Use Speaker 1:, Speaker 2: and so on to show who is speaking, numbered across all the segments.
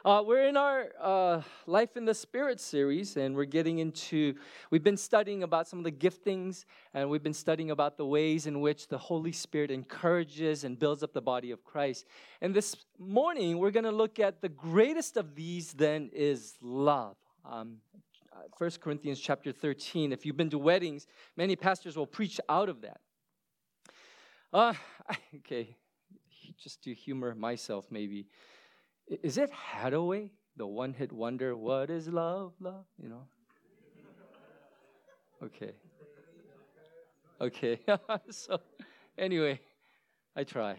Speaker 1: We're in our Life in the Spirit series, and we've been studying about some of the giftings, and we've been studying about the ways in which the Holy Spirit encourages and builds up the body of Christ. And this morning, we're going to look at the greatest of these, then, is love. 1 Corinthians chapter 13. If you've been to weddings, many pastors will preach out of that. Okay, just to humor myself, maybe. Is it Hathaway, the one-hit wonder? What is love, love? You know? Okay. So, anyway, I try.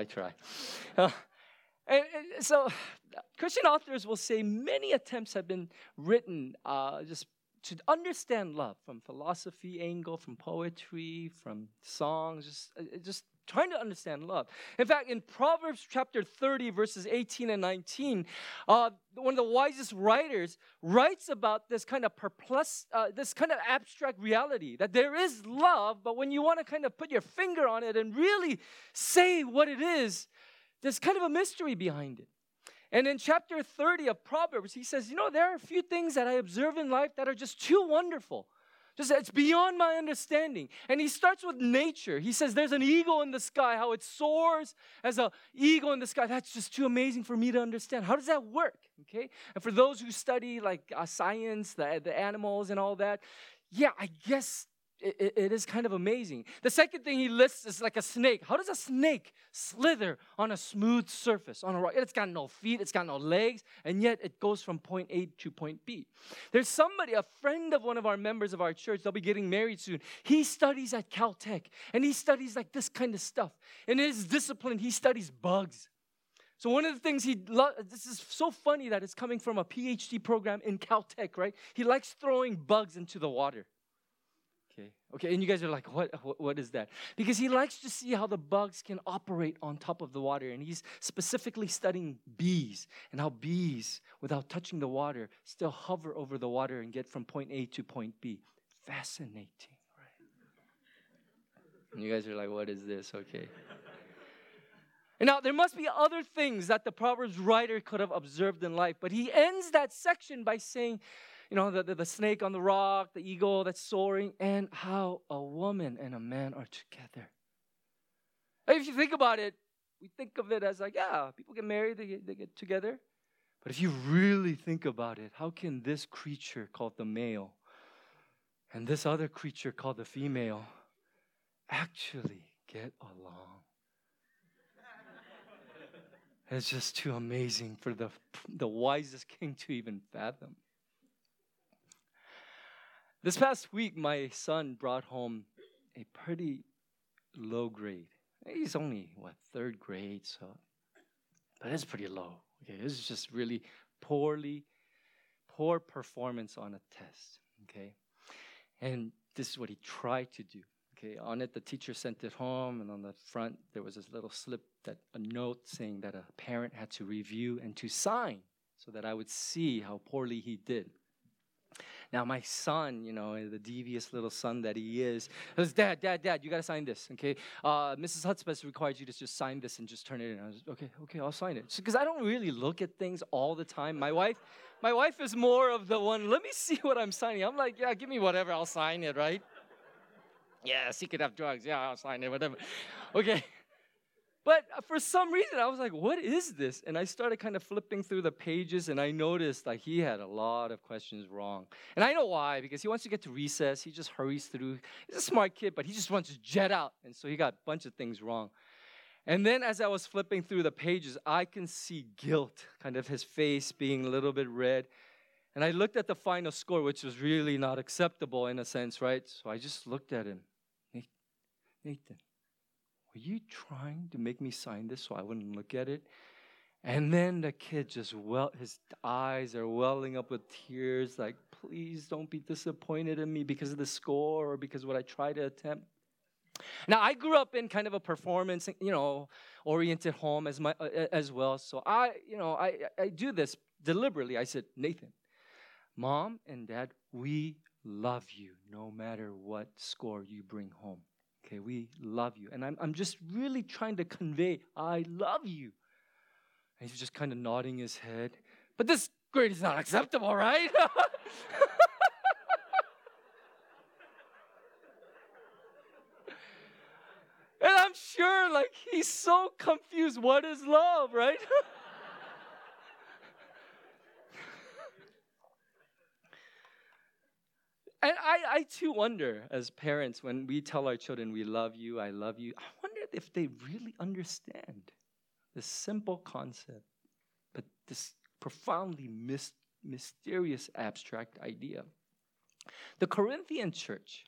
Speaker 1: So, Christian authors will say many attempts have been written just to understand love, from philosophy angle, from poetry, from songs, just trying to understand love. In fact, in Proverbs chapter 30, verses 18 and 19, one of the wisest writers writes about this kind of abstract reality, that there is love, but when you want to kind of put your finger on it and really say what it is, there's kind of a mystery behind it. And in chapter 30 of Proverbs, he says, there are a few things that I observe in life that are just too wonderful. It's beyond my understanding. And he starts with nature. He says there's an eagle in the sky, how it soars as an eagle in the sky. That's just too amazing for me to understand. How does that work? Okay. And for those who study like science, the animals and all that, yeah, I guess it is kind of amazing. The second thing he lists is like a snake. How does a snake slither on a smooth surface, on a rock? It's got no feet, it's got no legs, and yet it goes from point A to point B. There's somebody, a friend of one of our members of our church, they'll be getting married soon. He studies at Caltech, and he studies like this kind of stuff. In his discipline, he studies bugs. So one of the things this is so funny that it's coming from a PhD program in Caltech, right? He likes throwing bugs into the water. Okay, and you guys are like, what is that? Because he likes to see how the bugs can operate on top of the water. And he's specifically studying bees and how bees, without touching the water, still hover over the water and get from point A to point B. Fascinating, right? And you guys are like, what is this? Okay. And now, there must be other things that the Proverbs writer could have observed in life. But he ends that section by saying, the snake on the rock, the eagle that's soaring, and how a woman and a man are together. If you think about it, we think of it as like, yeah, people get married, they get together. But if you really think about it, how can this creature called the male and this other creature called the female actually get along? It's just too amazing for the wisest king to even fathom. This past week, my son brought home a pretty low grade. He's only, third grade, but it's pretty low. Okay, this is just really poor performance on a test. Okay, and this is what he tried to do. Okay, on it, the teacher sent it home, and on the front, there was this little slip, a note saying that a parent had to review and to sign so that I would see how poorly he did. Now, my son, the devious little son that he is, says, Dad, you got to sign this, okay? Mrs. Hudspeth requires you to just sign this and just turn it in. I was okay, I'll sign it. Because I don't really look at things all the time. My wife is more of the one, let me see what I'm signing. I'm like, yeah, give me whatever, I'll sign it, right? Yes, he could have drugs. Yeah, I'll sign it, whatever. Okay. But for some reason, I was like, what is this? And I started kind of flipping through the pages, and I noticed that he had a lot of questions wrong. And I know why, because he wants to get to recess. He just hurries through. He's a smart kid, but he just wants to jet out. And so he got a bunch of things wrong. And then as I was flipping through the pages, I can see guilt, kind of his face being a little bit red. And I looked at the final score, which was really not acceptable in a sense, right? So I just looked at him. Nathan, were you trying to make me sign this so I wouldn't look at it? And then the kid his eyes are welling up with tears, like, please don't be disappointed in me because of the score or because of what I try to attempt. Now, I grew up in kind of a performance, oriented home as well. So I do this deliberately. I said, Nathan, Mom and Dad, we love you no matter what score you bring home. Okay, we love you. And I'm just really trying to convey, I love you. And he's just kind of nodding his head. But this grade is not acceptable, right? And I'm sure, like, he's so confused. What is love, right? And I too wonder, as parents, when we tell our children, we love you, I love you, I wonder if they really understand this simple concept, but this profoundly mysterious, abstract idea. The Corinthian church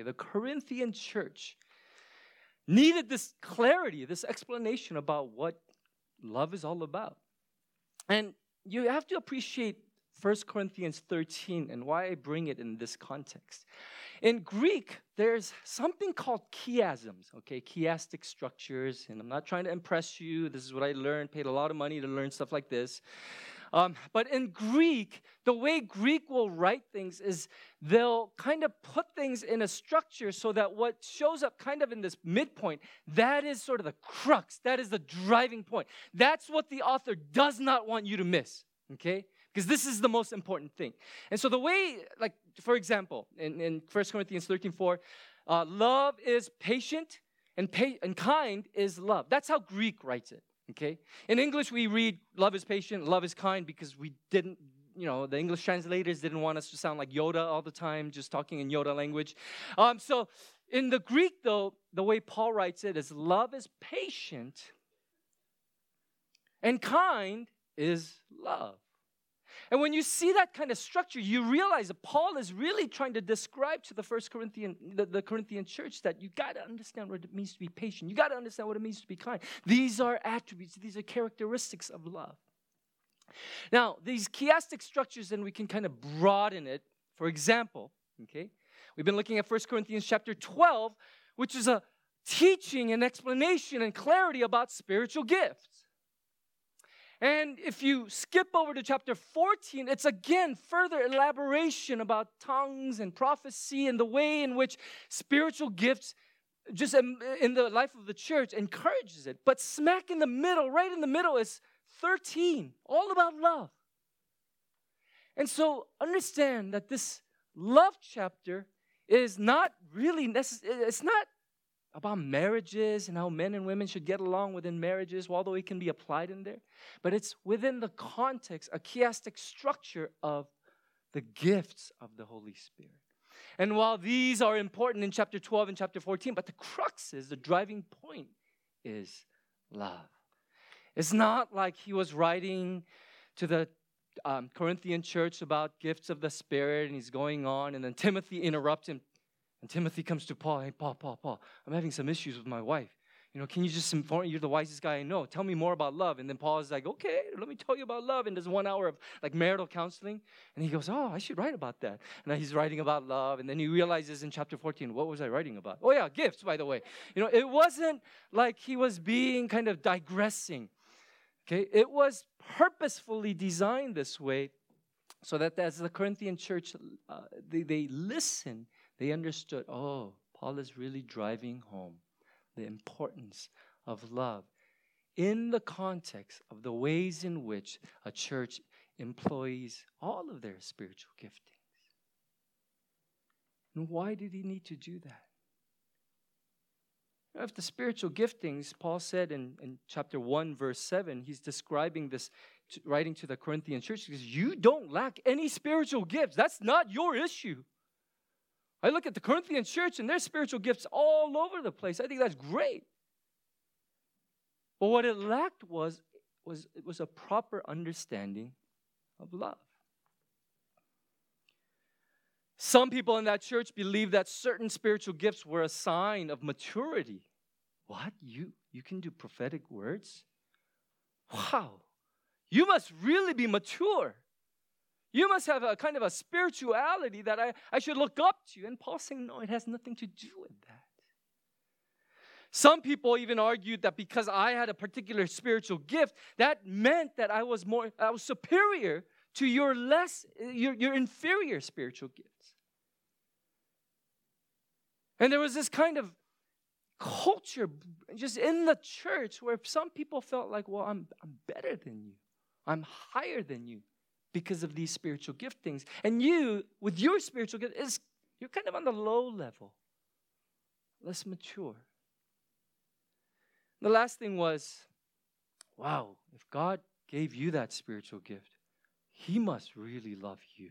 Speaker 1: needed this clarity, this explanation about what love is all about. And you have to appreciate 1 Corinthians 13 and why I bring it in this context. In Greek, there's something called chiasms, chiastic structures. And I'm not trying to impress you. This is what I learned, paid a lot of money to learn stuff like this. But in Greek, the way Greek will write things is they'll kind of put things in a structure so that what shows up kind of in this midpoint, that is sort of the crux. That is the driving point. That's what the author does not want you to miss, okay? Because this is the most important thing. And so the way, like, for example, in 1 Corinthians 13:4, love is patient and kind is love. That's how Greek writes it, okay? In English, we read love is patient, love is kind because we didn't, the English translators didn't want us to sound like Yoda all the time, just talking in Yoda language. So in the Greek, though, the way Paul writes it is love is patient and kind is love. And when you see that kind of structure, you realize that Paul is really trying to describe to the Corinthian church that you got to understand what it means to be patient. You got to understand what it means to be kind. These are attributes, these are characteristics of love. Now, these chiastic structures, then we can kind of broaden it. For example, we've been looking at 1 Corinthians chapter 12, which is a teaching and explanation and clarity about spiritual gifts. And if you skip over to chapter 14, it's again further elaboration about tongues and prophecy and the way in which spiritual gifts just in the life of the church encourages it. But smack in the middle, right in the middle is 13, all about love. And so understand that this love chapter is not really necessary. It's not about marriages and how men and women should get along within marriages, although it can be applied in there. But it's within the context, a chiastic structure of the gifts of the Holy Spirit. And while these are important in chapter 12 and chapter 14, but the crux is, the driving point is love. It's not like he was writing to the Corinthian church about gifts of the Spirit and he's going on and then Timothy interrupts him. And Timothy comes to Paul, hey, Paul, I'm having some issues with my wife. Can you just inform me? You're the wisest guy I know. Tell me more about love. And then Paul is like, okay, let me tell you about love. And there's 1 hour of like marital counseling. And he goes, I should write about that. And then he's writing about love. And then he realizes in chapter 14, what was I writing about? Oh yeah, gifts, by the way. It wasn't like he was being kind of digressing. Okay, it was purposefully designed this way so that as the Corinthian church, they listen. They understood, Paul is really driving home the importance of love in the context of the ways in which a church employs all of their spiritual giftings. And why did he need to do that? If the spiritual giftings, Paul said in chapter 1, verse 7, he's describing this, writing to the Corinthian church, he says, you don't lack any spiritual gifts. That's not your issue. I look at the Corinthian church and there's spiritual gifts all over the place. I think that's great. But what it lacked was a proper understanding of love. Some people in that church believed that certain spiritual gifts were a sign of maturity. What? You can do prophetic words? Wow. You must really be mature. You must have a kind of a spirituality that I should look up to. And Paul's saying, no, it has nothing to do with that. Some people even argued that because I had a particular spiritual gift, that meant that I was superior to your inferior spiritual gifts. And there was this kind of culture just in the church where some people felt like, well, I'm better than you. I'm higher than you. because of these spiritual giftings. And you, with your spiritual gift, you're kind of on the low level, less mature. The last thing was, wow, if God gave you that spiritual gift, He must really love you.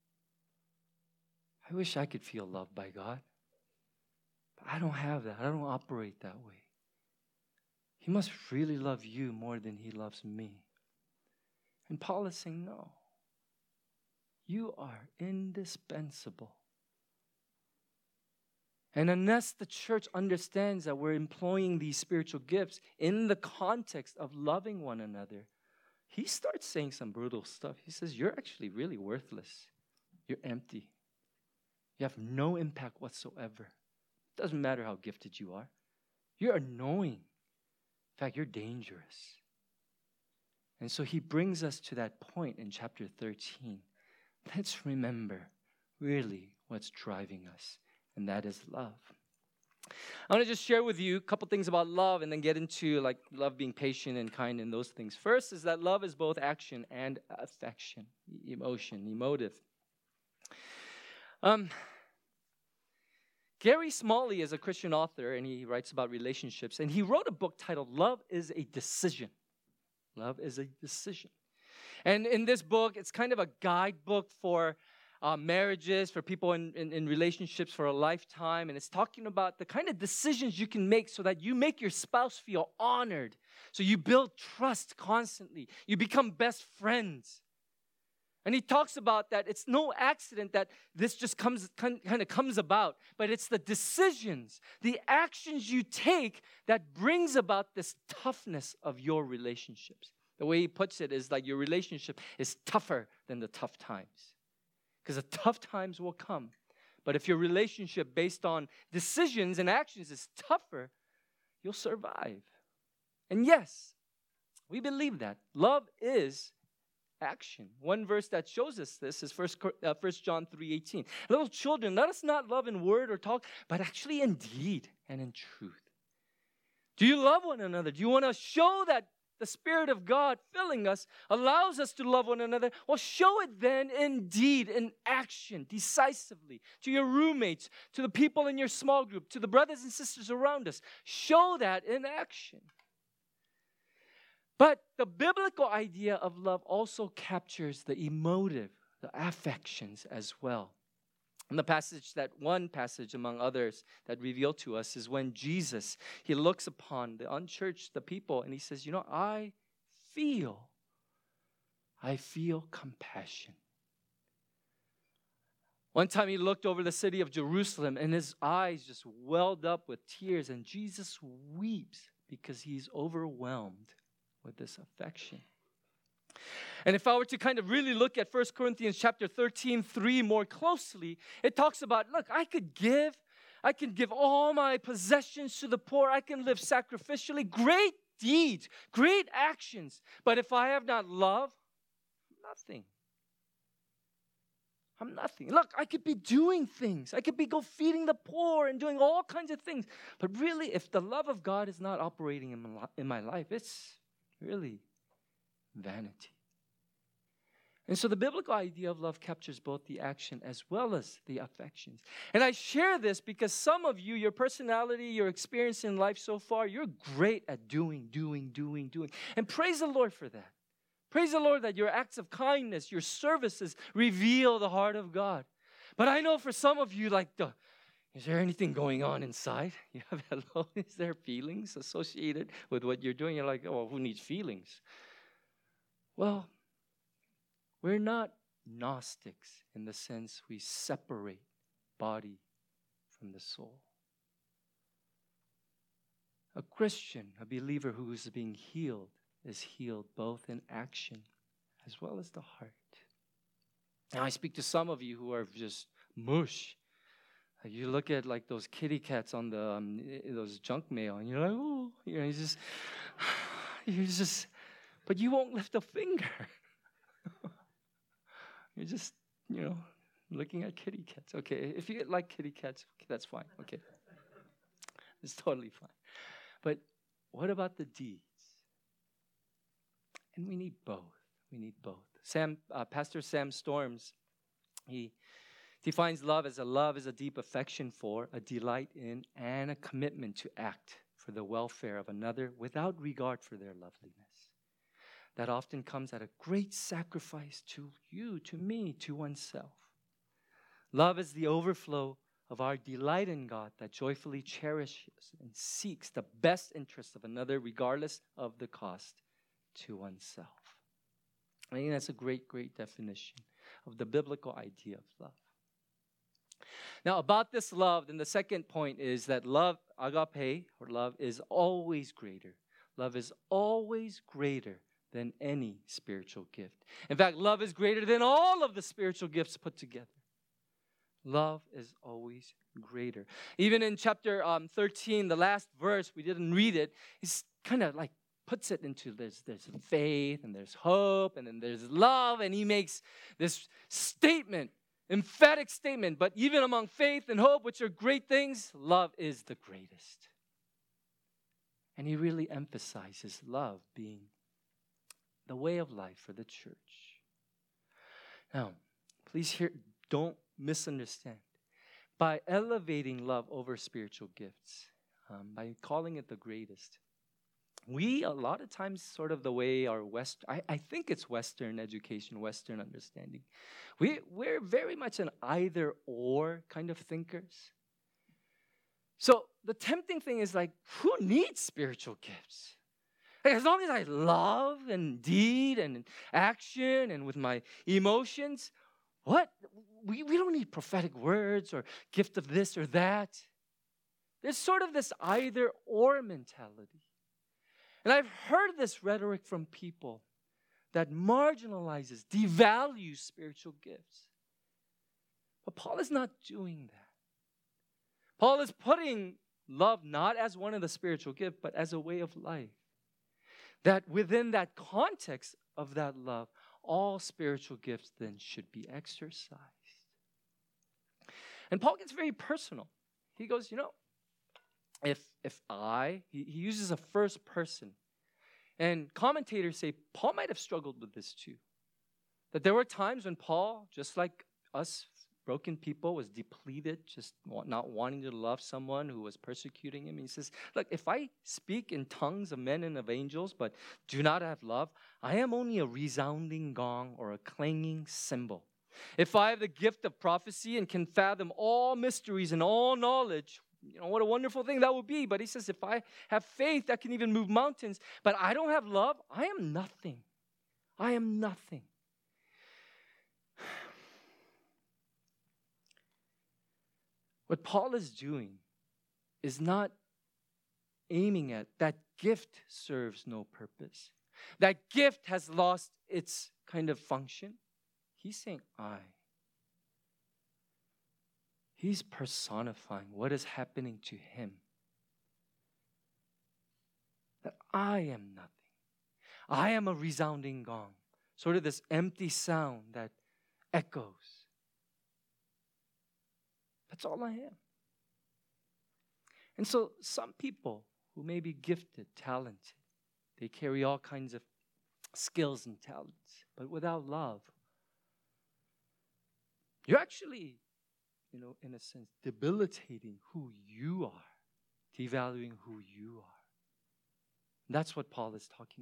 Speaker 1: I wish I could feel loved by God. But I don't have that. I don't operate that way. He must really love you more than He loves me. And Paul is saying, no. You are indispensable. And unless the church understands that we're employing these spiritual gifts in the context of loving one another, he starts saying some brutal stuff. He says, you're actually really worthless. You're empty. You have no impact whatsoever. It doesn't matter how gifted you are. You're annoying. In fact, you're dangerous. And so he brings us to that point in chapter 13. Let's remember really what's driving us, and that is love. I want to just share with you a couple things about love and then get into like love being patient and kind and those things. First is that love is both action and affection, emotive. Gary Smalley is a Christian author, and he writes about relationships. And he wrote a book titled Love is a Decision. Love is a decision. And in this book, it's kind of a guidebook for marriages, for people in relationships for a lifetime. And it's talking about the kind of decisions you can make so that you make your spouse feel honored. So you build trust constantly. You become best friends. And he talks about that it's no accident that this just kind of comes about, but it's the decisions, the actions you take that brings about this toughness of your relationships. The way he puts it is like your relationship is tougher than the tough times. Because the tough times will come. But if your relationship based on decisions and actions is tougher, you'll survive. And yes, we believe that. Love is action. One verse that shows us this is 1 John 3:18. Little children, let us not love in word or talk, but actually in deed and in truth. Do you love one another? Do you want to show that the Spirit of God filling us allows us to love one another? Well, show it then in deed, in action, decisively, to your roommates, to the people in your small group, to the brothers and sisters around us. Show that in action. But the biblical idea of love also captures the emotive, the affections as well. And one passage among others that revealed to us is when Jesus, he looks upon the unchurched, the people, and he says, I feel compassion. One time he looked over the city of Jerusalem and his eyes just welled up with tears, and Jesus weeps because he's overwhelmed with this affection. And if I were to kind of really look at 1 Corinthians chapter 13:3 more closely, it talks about, look, I can give all my possessions to the poor. I can live sacrificially. Great deeds, great actions. But if I have not love, nothing. I'm nothing. Look, I could be doing things. I could be feeding the poor and doing all kinds of things. But really, if the love of God is not operating in my life, it's really vanity. And so the biblical idea of love captures both the action as well as the affections. And I share this because some of you, your personality, your experience in life so far, you're great at doing. And praise the Lord for that. Praise the Lord that your acts of kindness, your services reveal the heart of God. But I know for some of you, is there anything going on inside? You have hello? Is there feelings associated with what you're doing? You're like, oh, who needs feelings? Well, we're not Gnostics in the sense we separate body from the soul. A Christian, a believer who is being healed, is healed both in action as well as the heart. Now, I speak to some of you who are just mush. You look at those kitty cats on those junk mail, and you're like, oh, you're just, but you won't lift a finger. You're just, looking at kitty cats. Okay, if you like kitty cats, okay, that's fine. Okay, it's totally fine. But what about the deeds? And we need both. We need both. Pastor Sam Storms, he defines love as a deep affection for, a delight in, and a commitment to act for the welfare of another without regard for their loveliness. That often comes at a great sacrifice to you, to me, to oneself. Love is the overflow of our delight in God that joyfully cherishes and seeks the best interest of another regardless of the cost to oneself. I think that's a great, great definition of the biblical idea of love. Now, about this love, then the second point is that love, agape, or love, is always greater. Love is always greater than any spiritual gift. In fact, love is greater than all of the spiritual gifts put together. Love is always greater. Even in chapter 13, the last verse, we didn't read it, it's kind of like puts it into there's faith and there's hope and then there's love, and he makes this statement, emphatic statement, but even among faith and hope, which are great things, love is the greatest. And he really emphasizes love being the way of life for the church. Now, please don't misunderstand. By elevating love over spiritual gifts, by calling it the greatest, we, a lot of times, sort of the way our I think it's Western education, Western understanding. We're very much an either or kind of thinkers. So the tempting thing is like, who needs spiritual gifts? Like, as long as I love and deed and action and with my emotions, what? We don't need prophetic words or gift of this or that. There's sort of this either or mentality. And I've heard this rhetoric from people that marginalizes, devalues spiritual gifts. But Paul is not doing that. Paul is putting love not as one of the spiritual gifts, but as a way of life. That within that context of that love, all spiritual gifts then should be exercised. And Paul gets very personal. He goes, he uses a first person. And commentators say Paul might have struggled with this too. That there were times when Paul, just like us broken people, was depleted, just not wanting to love someone who was persecuting him. He says, look, if I speak in tongues of men and of angels, but do not have love, I am only a resounding gong or a clanging cymbal. If I have the gift of prophecy and can fathom all mysteries and all knowledge, what a wonderful thing that would be. But he says, if I have faith that can even move mountains, but I don't have love, I am nothing. I am nothing. What Paul is doing is not aiming at that gift serves no purpose. That gift has lost its kind of function. He's saying I. He's personifying what is happening to him. That I am nothing. I am a resounding gong. Sort of this empty sound that echoes. That's all I am. And so some people who may be gifted, talented, they carry all kinds of skills and talents, but without love, you're actually, in a sense, debilitating who you are, devaluing who you are. And that's what Paul is talking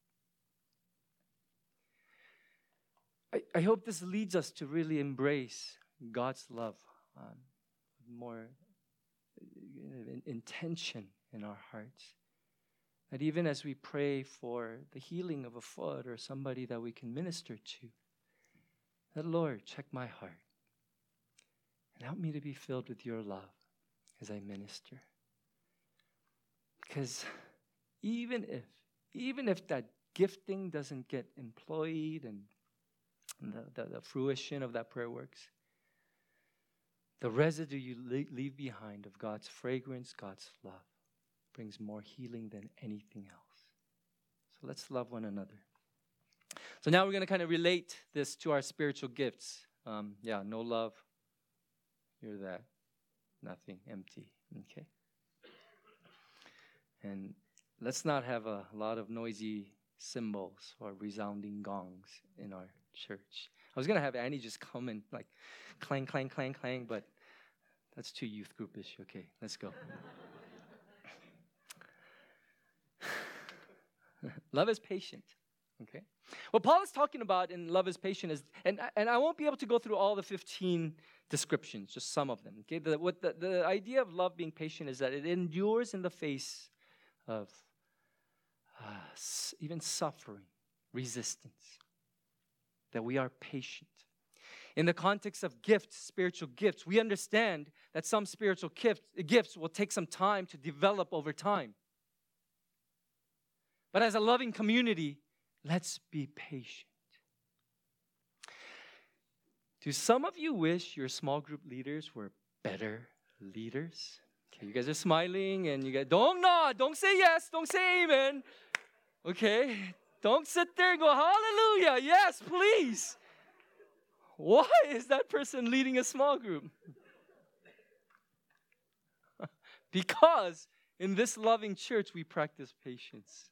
Speaker 1: about. I hope this leads us to really embrace God's love more intention in our hearts. That even as we pray for the healing of a foot or somebody that we can minister to, that Lord, check my heart and help me to be filled with your love as I minister. Because even if that gifting doesn't get employed and the fruition of that prayer works, the residue you leave behind of God's fragrance, God's love, brings more healing than anything else. So let's love one another. So now we're going to kind of relate this to our spiritual gifts. No love. You're that. Nothing. Empty. Okay? And let's not have a lot of noisy cymbals or resounding gongs in our church. I was going to have Annie just come and like clang, clang, clang, clang, but that's too youth groupish. Okay, let's go. Love is patient. Okay. What Paul is talking about in love is patient is, and I won't be able to go through all the 15 descriptions, just some of them. Okay. The idea of love being patient is that it endures in the face of even suffering, resistance. That we are patient. In the context of gifts, spiritual gifts, we understand that some spiritual gifts will take some time to develop over time. But as a loving community, let's be patient. Do some of you wish your small group leaders were better leaders? Okay, you guys are smiling and you guys, don't nod, don't say yes, don't say amen. Okay, don't sit there and go, hallelujah, yes, please. Why is that person leading a small group? Because in this loving church, we practice patience.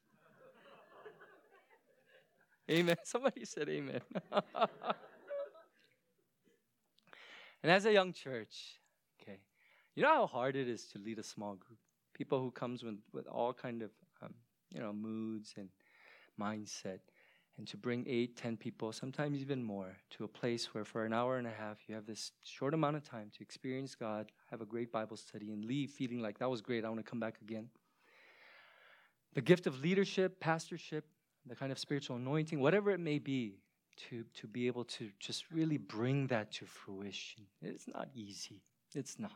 Speaker 1: Amen. Somebody said amen. And as a young church, okay, you know how hard it is to lead a small group? People who comes with all kind of, moods and mindset. And to bring 8, 10 people, sometimes even more, to a place where for an hour and a half, you have this short amount of time to experience God, have a great Bible study, and leave feeling like that was great, I want to come back again. The gift of leadership, pastorship, the kind of spiritual anointing, whatever it may be, to be able to just really bring that to fruition. It's not easy. It's not.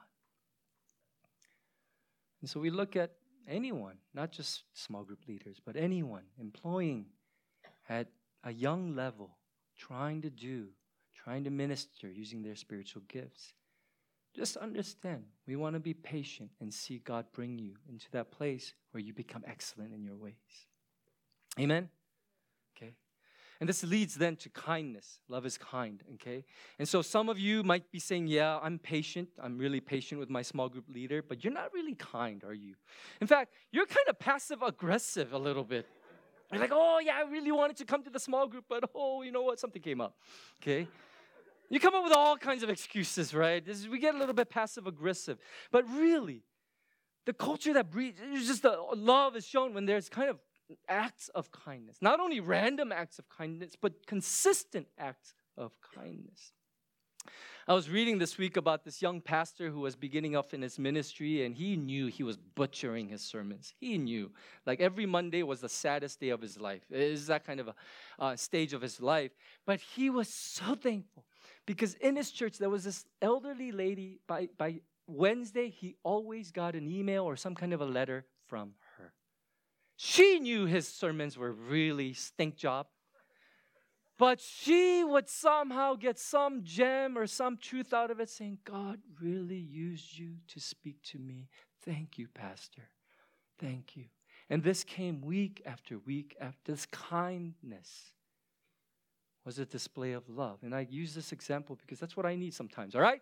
Speaker 1: And so we look at anyone, not just small group leaders, but anyone employing at a young level, trying to minister using their spiritual gifts. Just understand, we want to be patient and see God bring you into that place where you become excellent in your ways. Amen? Okay. And this leads then to kindness. Love is kind, okay? And so some of you might be saying, yeah, I'm patient. I'm really patient with my small group leader, but you're not really kind, are you? In fact, you're kind of passive-aggressive a little bit. You're like, oh, yeah, I really wanted to come to the small group, but oh, you know what? Something came up, okay? You come up with all kinds of excuses, right? We get a little bit passive-aggressive. But really, the culture that breeds, it's just the love is shown when there's kind of acts of kindness. Not only random acts of kindness, but consistent acts of kindness. I was reading this week about this young pastor who was beginning up in his ministry, and he knew he was butchering his sermons. He knew. Like every Monday was the saddest day of his life. It is that kind of a stage of his life. But he was so thankful because in his church, there was this elderly lady. By Wednesday, he always got an email or some kind of a letter from her. She knew his sermons were really stink job. But she would somehow get some gem or some truth out of it saying, God really used you to speak to me. Thank you, Pastor. Thank you. And this came week after week after. This kindness was a display of love. And I use this example because that's what I need sometimes, all right?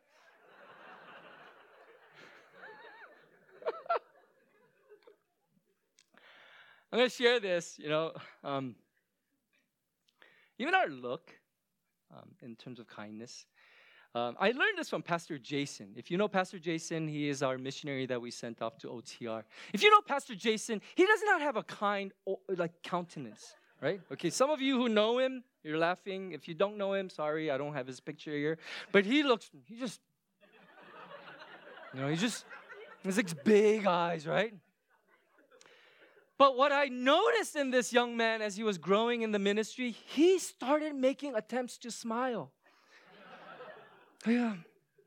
Speaker 1: I'm going to share this, even our look in terms of kindness. I learned this from Pastor Jason. If you know Pastor Jason, he is our missionary that we sent off to OTR. If you know Pastor Jason, he does not have a kind countenance, right? Okay, some of you who know him, you're laughing. If you don't know him, sorry, I don't have his picture here. But he has like big eyes, right? But what I noticed in this young man as he was growing in the ministry, he started making attempts to smile. Yeah.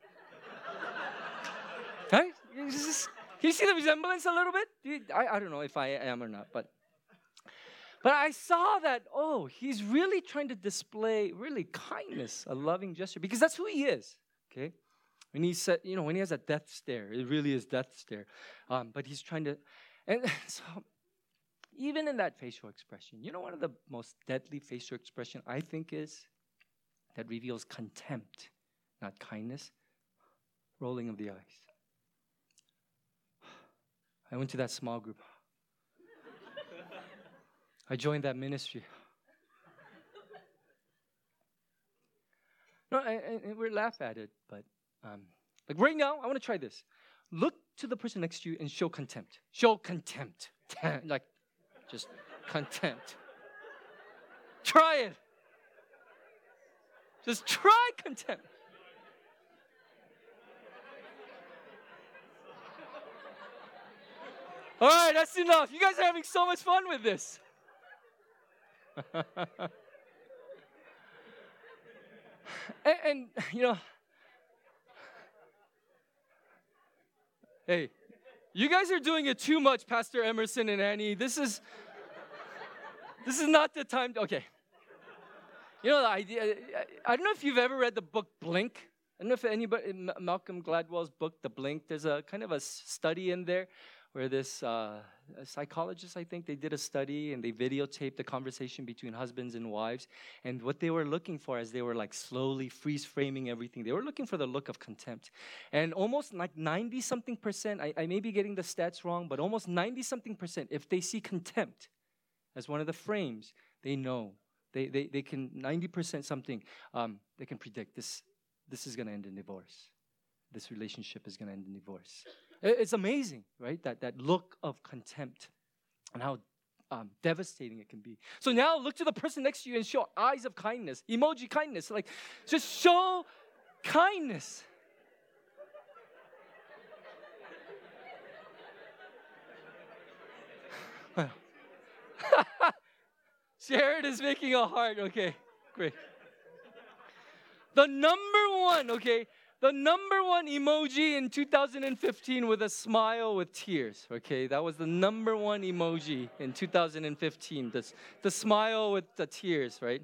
Speaker 1: Right? Can you see the resemblance a little bit? I don't know if I am or not, but I saw that, he's really trying to display really kindness, a loving gesture, because that's who he is, okay? When he said, when he has a death stare, it really is death stare. But he's trying to, and so even in that facial expression, one of the most deadly facial expression I think is that reveals contempt, not kindness, rolling of the eyes. I went to that small group. I joined that ministry. No, and we laugh at it, but like right now, I want to try this. Look to the person next to you and show contempt. Show contempt. Like, just contempt. Try it. Just try contempt. All right, that's enough. You guys are having so much fun with this. and you know, hey, you guys are doing it too much, Pastor Emerson and Annie. This is not the time. Okay. You know the idea. I don't know if you've ever read the book Blink. I don't know if anybody, Malcolm Gladwell's book, The Blink. There's a kind of a study in there where this psychologist, I think, they did a study and they videotaped the conversation between husbands and wives. And what they were looking for as they were like slowly freeze framing everything, they were looking for the look of contempt. And almost like 90-something%, I may be getting the stats wrong, but almost 90-something%, if they see contempt as one of the frames, they know. They can, 90% something, they can predict this is going to end in divorce. This relationship is going to end in divorce. It's amazing, right? That look of contempt and how devastating it can be. So now look to the person next to you and show eyes of kindness, emoji kindness. Like, just show kindness. Jared is making a heart. Okay, great. The number one emoji in 2015 with a smile with tears. Okay, that was the number one emoji in 2015. The smile with the tears, right?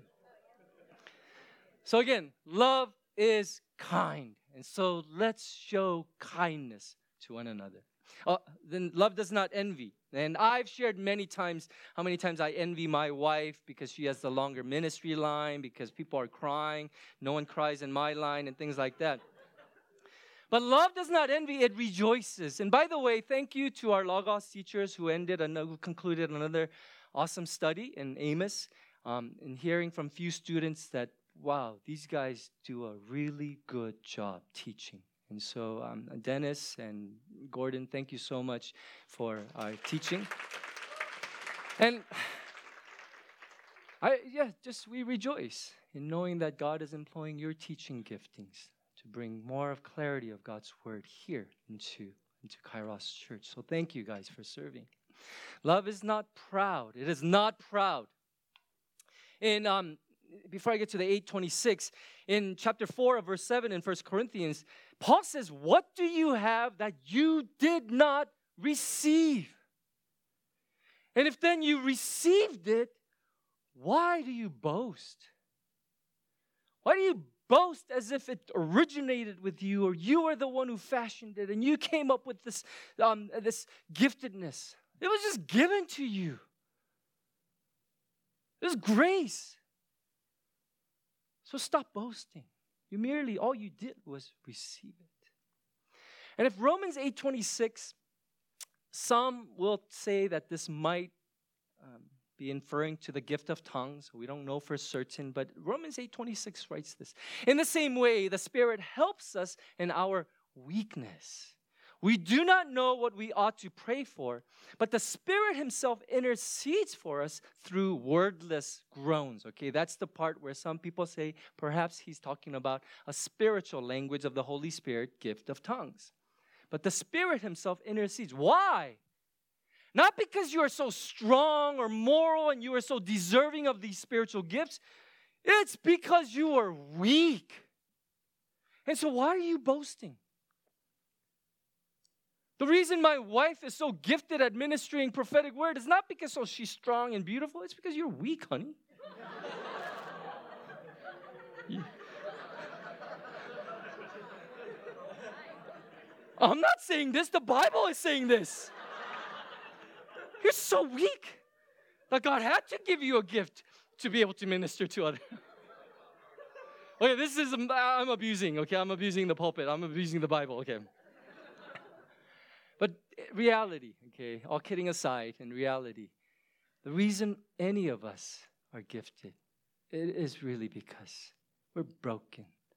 Speaker 1: So again, love is kind. And so let's show kindness to one another. Then love does not envy. And I've shared many times how many times I envy my wife because she has the longer ministry line, because people are crying. No one cries in my line and things like that. But love does not envy, it rejoices. And by the way, thank you to our Logos teachers who concluded another awesome study in Amos. And hearing from few students that, wow, these guys do a really good job teaching. And so Dennis and Gordon, thank you so much for teaching. And we rejoice in knowing that God is employing your teaching giftings to bring more of clarity of God's word here into Kairos Church. So thank you guys for serving. Love is not proud. It is not proud. In before I get to the 8:26, in chapter 4 of verse 7 in 1 Corinthians, Paul says, what do you have that you did not receive? And if then you received it, why do you boast? Why do you boast as if it originated with you, or you are the one who fashioned it and you came up with this giftedness? It was just given to you. It was grace. So stop boasting. All you did was receive it. And if Romans 8:26, some will say that this might be inferring to the gift of tongues. We don't know for certain, but Romans 8:26 writes this. In the same way, the Spirit helps us in our weakness. We do not know what we ought to pray for, but the Spirit Himself intercedes for us through wordless groans. Okay, that's the part where some people say perhaps he's talking about a spiritual language of the Holy Spirit, gift of tongues. But the Spirit Himself intercedes. Why? Not because you are so strong or moral and you are so deserving of these spiritual gifts. It's because you are weak. And so why are you boasting? The reason my wife is so gifted at ministering prophetic word is not because she's strong and beautiful. It's because you're weak, honey. I'm not saying this. The Bible is saying this. You're so weak that God had to give you a gift to be able to minister to others. Okay, I'm abusing, okay? I'm abusing the pulpit. I'm abusing the Bible, okay? But reality, okay, all kidding aside, in reality, the reason any of us are gifted, it is really because we're broken.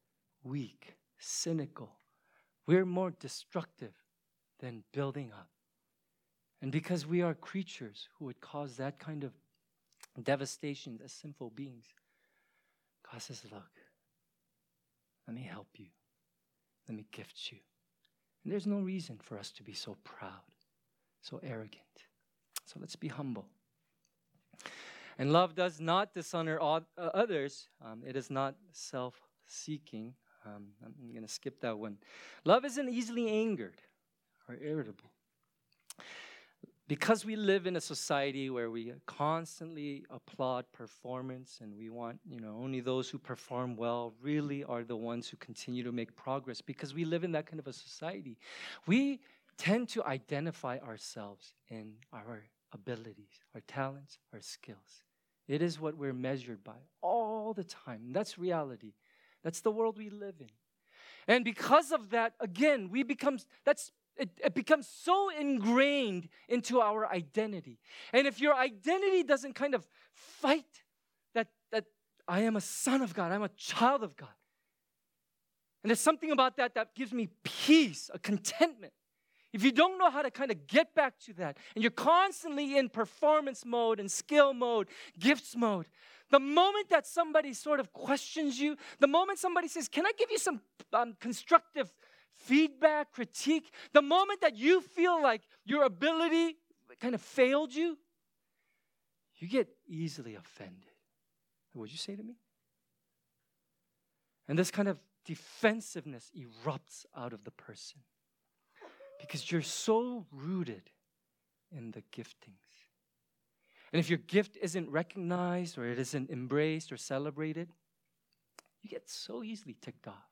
Speaker 1: weak, cynical. We're more destructive than building up. And because we are creatures who would cause that kind of devastation as sinful beings, God says, look, let me help you. Let me gift you. And there's no reason for us to be so proud, so arrogant. So let's be humble. And love does not dishonor others. It is not self-seeking. I'm going to skip that one. Love isn't easily angered or irritable. Because we live in a society where we constantly applaud performance and we want, only those who perform well really are the ones who continue to make progress. Because we live in that kind of a society, we tend to identify ourselves in our abilities, our talents, our skills. It is what we're measured by all the time. That's reality. That's the world we live in. And because of that, again, it becomes so ingrained into our identity. And if your identity doesn't kind of fight that I am a son of God, I'm a child of God. And there's something about that gives me peace, a contentment. If you don't know how to kind of get back to that, and you're constantly in performance mode and skill mode, gifts mode, the moment that somebody sort of questions you, the moment somebody says, can I give you some constructive feedback, critique, the moment that you feel like your ability kind of failed you, you get easily offended. What'd you say to me? And this kind of defensiveness erupts out of the person because you're so rooted in the giftings. And if your gift isn't recognized or it isn't embraced or celebrated, you get so easily ticked off.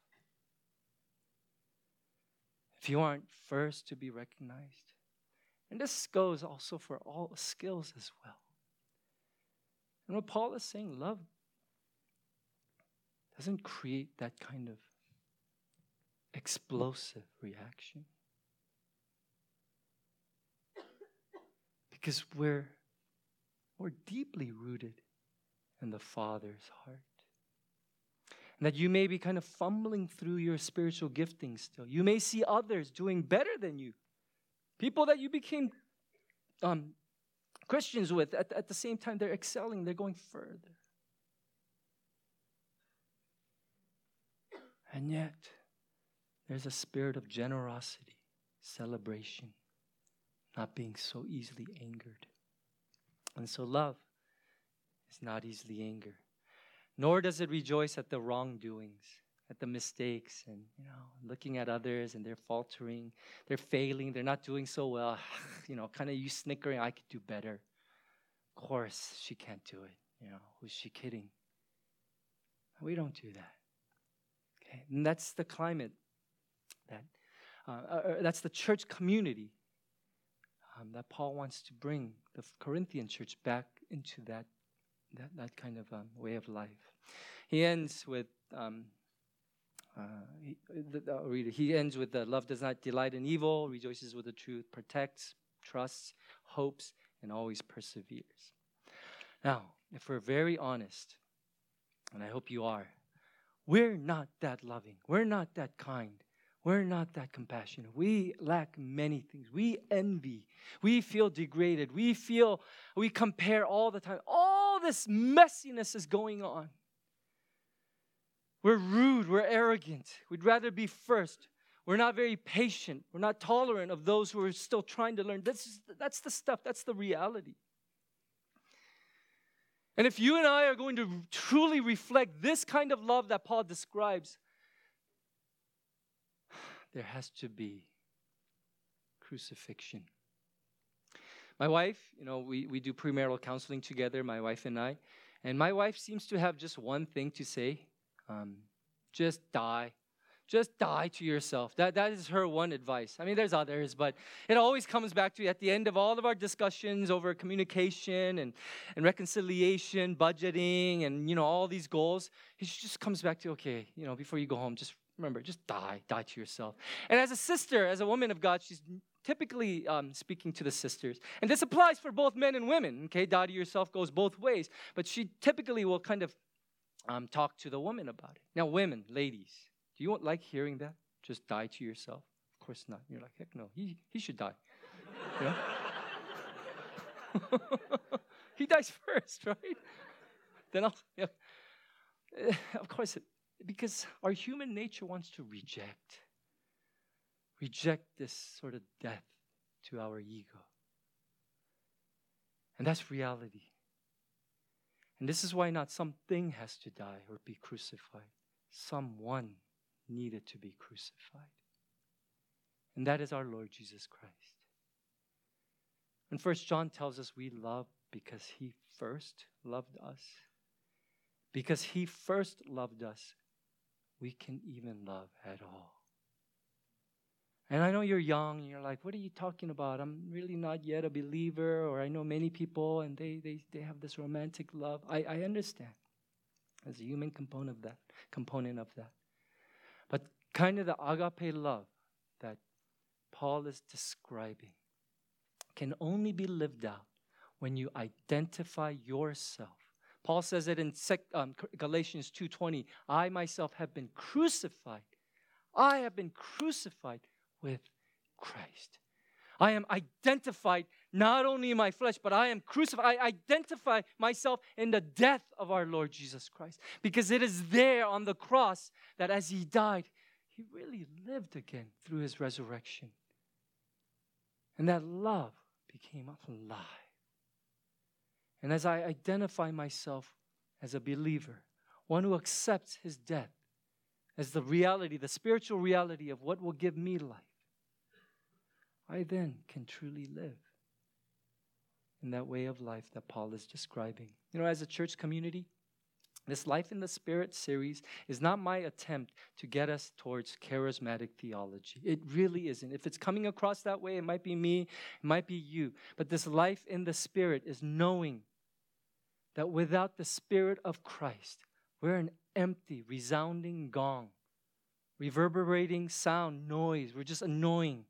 Speaker 1: If you aren't first to be recognized. And this goes also for all skills as well. And what Paul is saying, love doesn't create that kind of explosive reaction. Because we're more deeply rooted in the Father's heart. And that you may be kind of fumbling through your spiritual giftings still. You may see others doing better than you. People that you became Christians with, at the same time, they're excelling, they're going further. And yet, there's a spirit of generosity, celebration, not being so easily angered. And so love is not easily angered. Nor does it rejoice at the wrongdoings, at the mistakes, and looking at others and they're faltering, they're failing, they're not doing so well. Kind of you snickering, I could do better. Of course, she can't do it. Who's she kidding? We don't do that. Okay, and that's the climate that's the church community that Paul wants to bring the Corinthian church back into that kind of way of life. He ends with he ends with the love does not delight in evil, rejoices with the truth, protects, trusts, hopes, and always perseveres. Now, if we're very honest, and I hope you are, we're not that loving. We're not that kind. We're not that compassionate. We lack many things. We envy. We feel degraded. We compare all the time. All this messiness is going on. We're rude. We're arrogant. We'd rather be first. We're not very patient. We're not tolerant of those who are still trying to learn. That's the stuff. That's the reality. And if you and I are going to truly reflect this kind of love that Paul describes, there has to be crucifixion. My wife, we do premarital counseling together, my wife and I. And my wife seems to have just one thing to say. Just die. Just die to yourself. That is her one advice. I mean, there's others, but it always comes back to at the end of all of our discussions over communication and reconciliation, budgeting, and, all these goals. It just comes back to, okay, before you go home, just remember, just die to yourself. And as a sister, as a woman of God, she's typically speaking to the sisters. And this applies for both men and women, okay? Die to yourself goes both ways. But she typically will kind of talk to the woman about it. Now, women, ladies, Do you like hearing that? Just die to yourself? Of course not. You're like, heck no, he should die. You know? He dies first, right? Then of course, because our human nature wants to reject this sort of death to our ego. And that's reality. And this is why not something has to die or be crucified. Someone needed to be crucified. And that is our Lord Jesus Christ. And 1 John tells us we love because he first loved us. Because he first loved us, we can even love at all. And I know you're young, and you're like, what are you talking about? I'm really not yet a believer, or I know many people, and they have this romantic love. I understand. There's a human component of that. But kind of the agape love that Paul is describing can only be lived out when you identify yourself. Paul says it in Galatians 2:20, I myself have been crucified. I have been crucified with Christ. I am identified not only in my flesh, but I am crucified. I identify myself in the death of our Lord Jesus Christ. Because it is there on the cross that as he died, he really lived again through his resurrection. And that love became alive. And as I identify myself as a believer, one who accepts his death as the reality, the spiritual reality of what will give me life, I then can truly live in that way of life that Paul is describing. You know, as a church community, this Life in the Spirit series is not my attempt to get us towards charismatic theology. It really isn't. If it's coming across that way, it might be me, it might be you. But this life in the Spirit is knowing that without the Spirit of Christ, we're an empty, resounding gong, reverberating sound, noise. We're just annoying.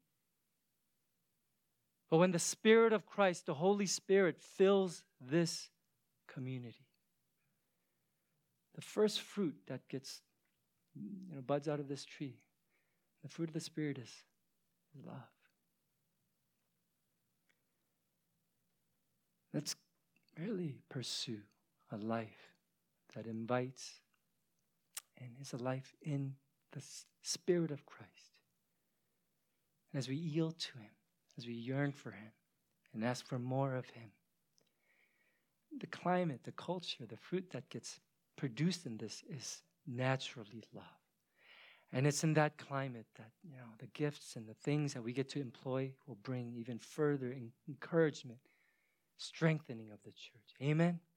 Speaker 1: But when the Spirit of Christ, the Holy Spirit, fills this community, the first fruit that gets, buds out of this tree, the fruit of the Spirit is love. Let's really pursue a life that invites and is a life in the Spirit of Christ. And as we yield to him, as we yearn for him and ask for more of him, the climate, the culture, the fruit that gets produced in this is naturally love. And it's in that climate that, the gifts and the things that we get to employ will bring even further encouragement, strengthening of the church. Amen?